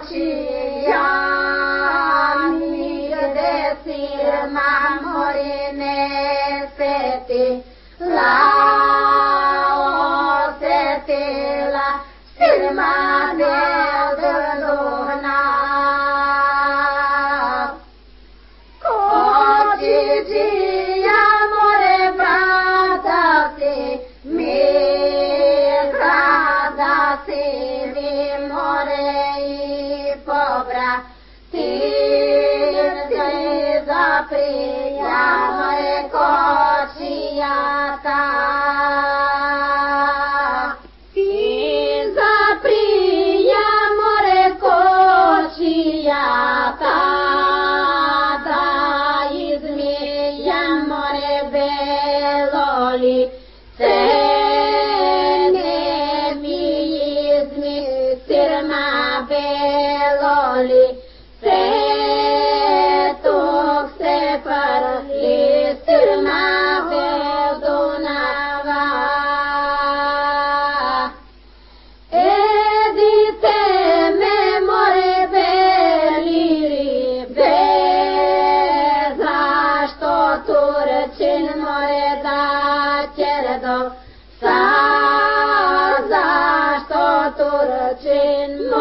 kočija, nigde sirma mori ne setila, osetila sirma neodolna. Kočiđija more brata si, mi grada si, mi more i pobra, ti se zaprija more kočija ta. Zašto Turčin